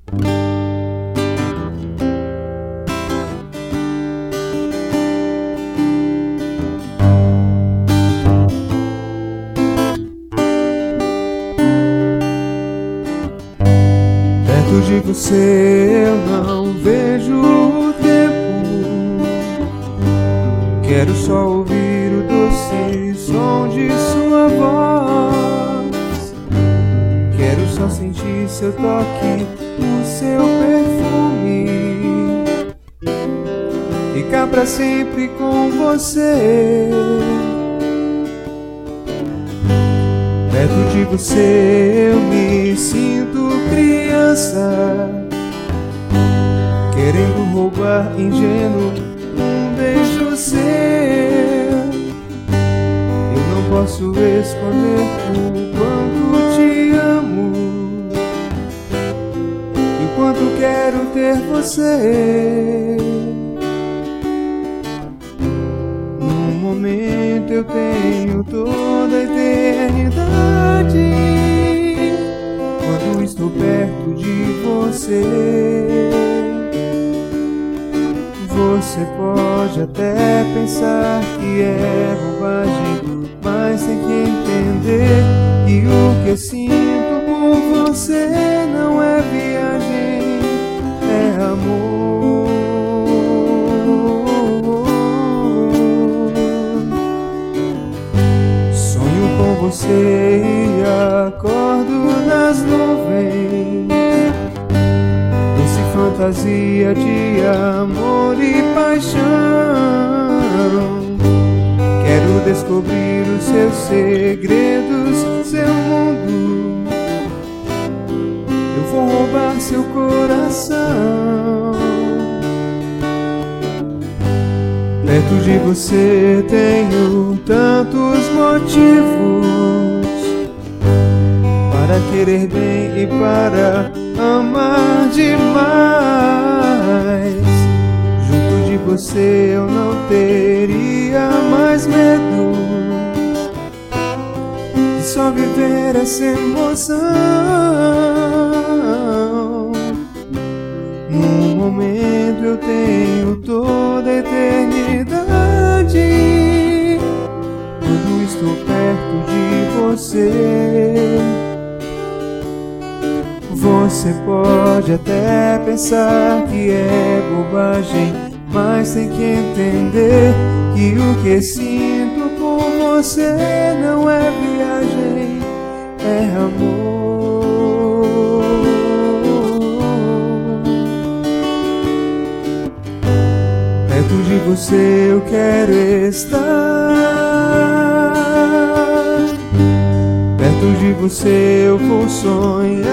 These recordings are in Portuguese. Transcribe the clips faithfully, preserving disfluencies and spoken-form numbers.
Perto de você eu não vejo o tempo. Quero só ouvir o doce som de sua voz. Quero só sentir seu toque, o seu perfume. Ficar pra sempre com você. Perto de você eu me sinto criança, querendo roubar ingênuo um beijo seu. Eu não posso esconder o quanto te amo e o quanto quero ter você. Num momento eu tenho toda a eternidade. Quando estou perto de você, você pode até pensar que é bobagem, mas tem que entender que o que sinto por você não é viagem, é amor. Sonho com você e acordo nas nuvens, doce fantasia de amor e paixão. Quero descobrir os seus segredos, seu mundo. Eu vou roubar seu coração. Perto de você tenho tantos motivos para querer bem e para amar demais. Junto de você eu não teria mais medo de só viver essa emoção. Num momento eu tenho toda a eternidade. Quando estou perto de você, você pode até pensar que é bobagem, mas tem que entender que o que sinto por você não é viagem, é amor. Perto de você eu quero estar. Perto de você eu vou sonhar.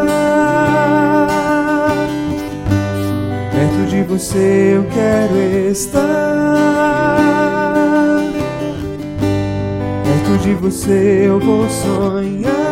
Perto de você eu quero estar. Perto de você eu vou sonhar.